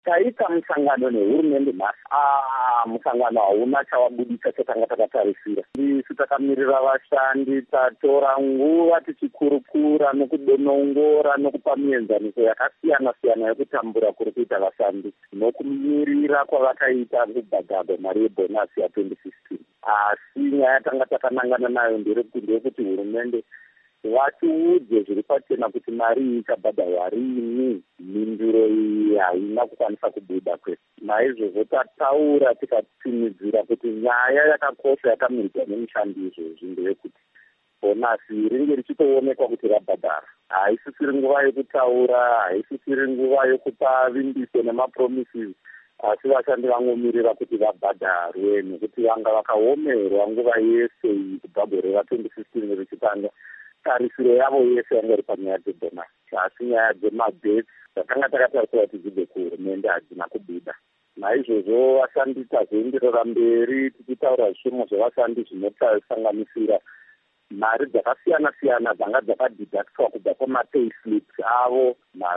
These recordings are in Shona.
taita musangano nehurumende nhasi. Musangano hauna chawabudisa chatanga takatarisira. Isu takamirira vashandi, tatora nguva tichikurukura nokudonongora nokupa mienzaniso yakasiyana-siyana yekutambura kuri kuita vashandi nokumirira kwavakaita kubhadharwa mari yebhonasi ya2016. Asi nyaya yatanga takanangana nayo ndeyekuti hurumende vatiudze zviri pachena kuti mari iyi ikabhadharwa rini. Mhinduro iyi haina kukwanisa kubuda kwese. Naizvozvo tataura tikatimidzira kuti nyaya yakakosha yakamirirwa nemushandi izvozvi ndeyekuti bhonasi ringe richitoonekwa kuti rabhadhara. Haisisiri nguva yekutaura, haisisiri nguva yekupa vimbiso nemapromises, asi vashandi vangomirira kuti vabhadharwe nekuti vanga vakaomerwa nguva yese iyi kubva gore ra2015 richitanga. Tarisiro yavo yese yanga iri panyaya dzebhonasi, asi nyaya dzemabhesi dzakanga takatarisira kuti dzibve kuhurumende hadzina kubuda. Naizvozvo vashandi tazoenderera mberi tichitaura zvishemo zvevashandi zvinosanganisira mari dzakasiyana-siyana dzanga dzakadhidhaktwa kubva kwamapayslip avo,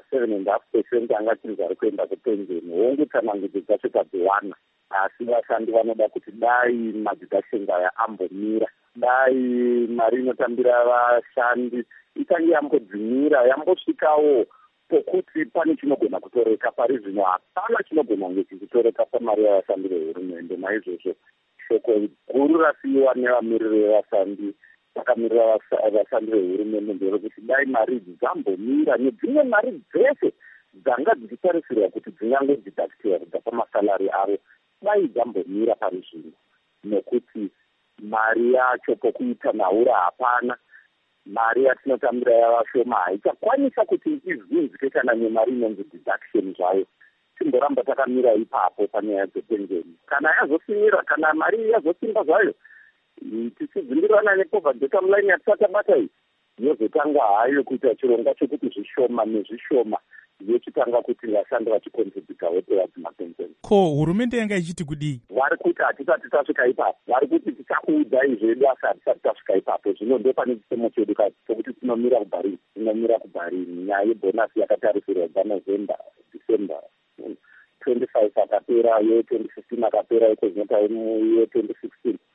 ma7.5% anga chinzi ari kuenda kupenzeni. Hongu tsanangudzo dzacho tadziwana, asi vashandi vanoda kuti dai madhidhactions aya ambomira, dai mari inotambira vashandi itange yambodzimira, yambosvikawo pokuti pane chinogona kutoreka. Pari zvino hapana chinogona kunge chichitoreka pamari yavashandi vehurumende. Naizvozvo shoko guru rasiyiwa nevamiriri vevashandi vakamirira vashandi vehurumende nderekuti dai mari idzi dzambomira nedzimwe mari dzese dzanga dzichitarisirwa kuti dzingange dzidhakitiwa kubva pamasalari avo, dai dzambomira pari zvino, nekuti mari yacho pokuita naura hapana. Mari yatinotambira yavashoma haichakwanisa kuti izvinzike kana nemari inonzi deduction zvayo. Timboramba takamira ipapo panyaya dzepenzeni. Kana yazosimira, kana mari yazosimba zvayo, tichidzimbirana nepoverty bottom line yatisatabata iyi, yozotanga hayo kuita chironga chokuti zvishoma nezvishoma yochitanga kuti vashandi vachikontributa towards mapenzeni. Ko hurumende yanga ichiti kudii? Vari kuti hatisati tasvika ipapo, vari kuti tichakuudzai zvedu asi hatisati tasvika ipapo. Zvino ndo pane chitemo chedu chokuti tinomira kubharini. Nyaya yebhonasi yakatarisirwa paNovember, December 25 akapera, ye2015 akapera, iko zvinota ye2016